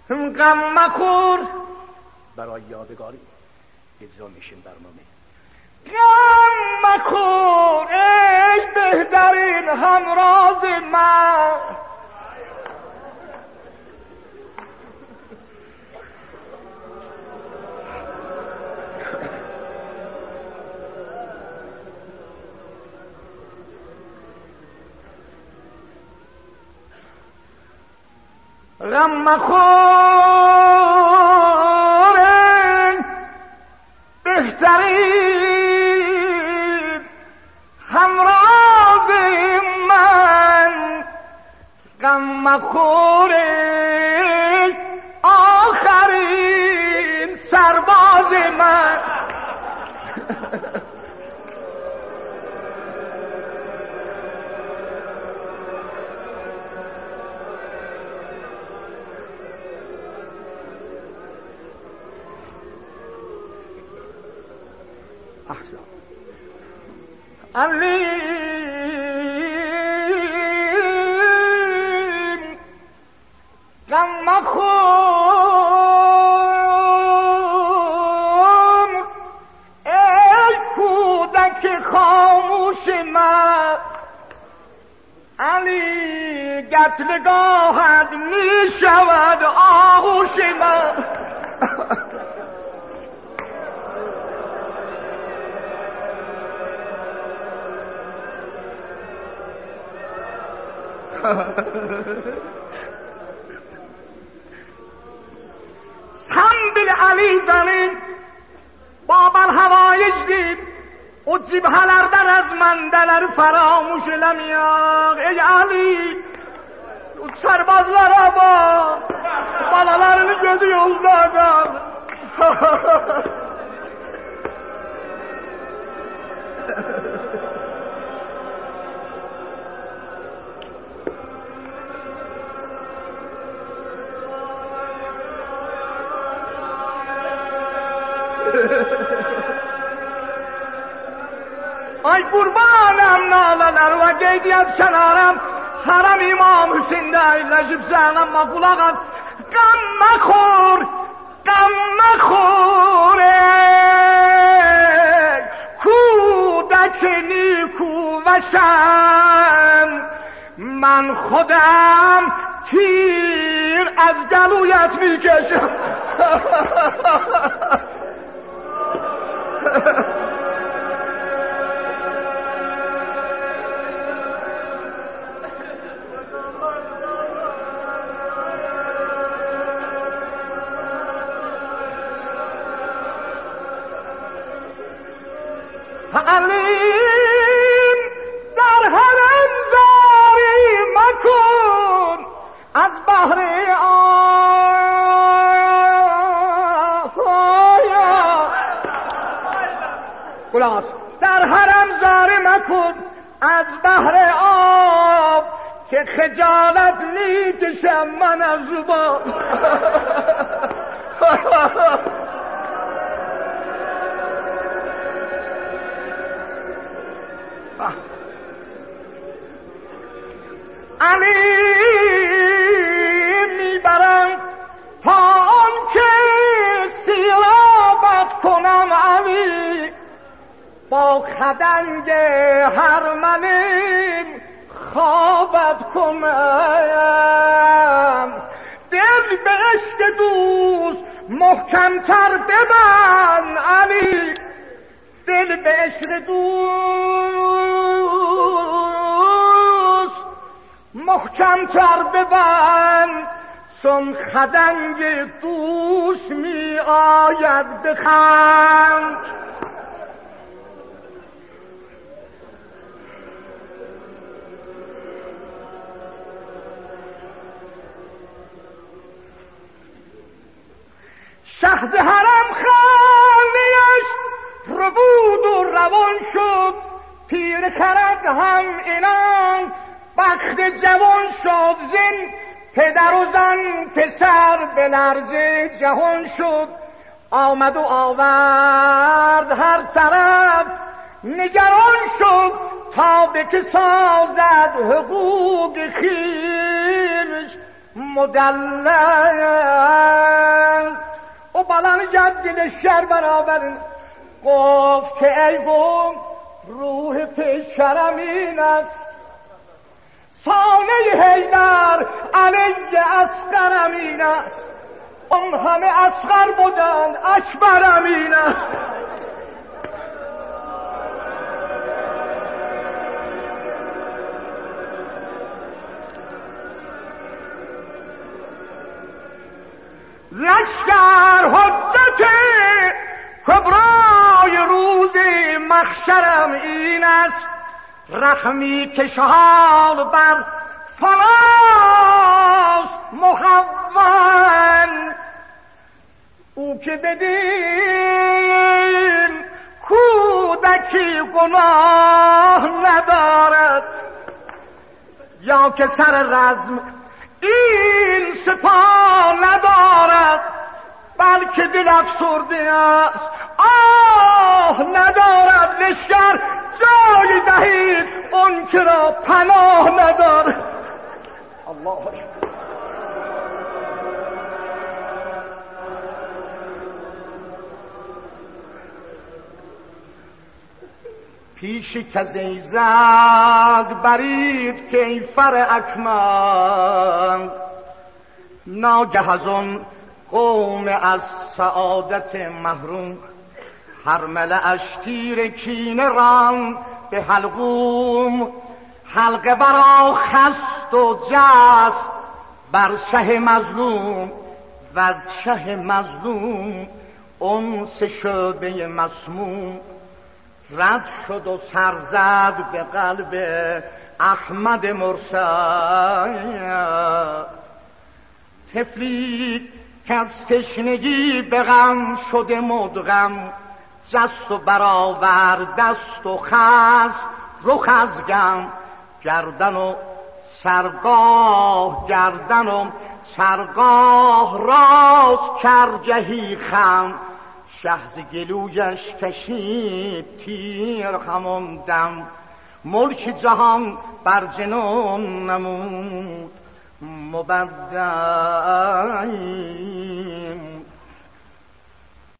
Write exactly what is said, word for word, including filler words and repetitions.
غم مخور برای یادگاری اجرا میشیم برنامه. غم مخور ای بهترین همراز من، غم مخور بهترین همراز من، غم مخور آخرین سرباز من. علیم غم مخور ای کودک خاموش من، علی قتلگاهت می شود آغوش من. سنبل علی زنین بابل havayı diyip o cibhalardan ezmendeler feramuş elemiyor. Ey Ali, o serbazlara bak, balalarını gözü yolda kal. Ay qurbanım nalalar və qeydiyyat çənarım, haram İmam Hüseyndə əyləşib sənəmə qulaq az. Qəm məxur, qəm məxur ey kudək نیکو و شم، من خودم تیر از گلویت میکشم. علیم در حرم زاری مکن از بحر آیا خلاص در حرم زاری مکن از بحر آب که خجالت میکشم من از زبان. علی میبرم تا آن که سیرابت کنم، علی با خدنگ هرمنین خوابت کنم. دل به عشق دوست محکمتر ببند علی، دل به عشق دوست محکمتر ببند، چون خدنگ دوست می آید بخند. شهز حرم خانه‌اش ربود و روان شد، پیر خرد هم اینان بخت جوان شد. زین پدر و زن پسر به لرزه جهان شد. آمد و آورد هر طرف نگران شد، تا به که سازد حقوق خویش مدلل او بلند گرد دل شهر برابر گفت که ای قوم روح پیشرم این است، سانه حیدر علیه اصغرم این است، اون همه اصغر بودند اکبرم این است. لشکر حجت کبرای روز محشرم این است، رحمی که شهال بر فراز مهون، او که بدین کودکی گناه ندارد، یا که سر رزم این سپاه ندارد، بلکه دل افسرده است آه ندارد. لشکر جای دهید اون که را پناه ندارد. الله اکبر. پیش کزی زد برید کیفر اکمل، ناگه از آن قوم از سعادت محروم، هرمله اش تیر کینه ران به حلقوم، حلقه برا خست و جست بر شه مظلوم، و از شه مظلوم انس شده مسموم، رد شد و سر زد به قلب احمد مرسل. طفلی که از تشنگی به غم شده مدغم، جست و برآورد دست و خست رخ از غم، گردن و سرگاه گردن و سرگاه راز کرد جهی خم، شهز گلویش کشید تیر همان دم، ملک جهان بر جنون نمود مبدل.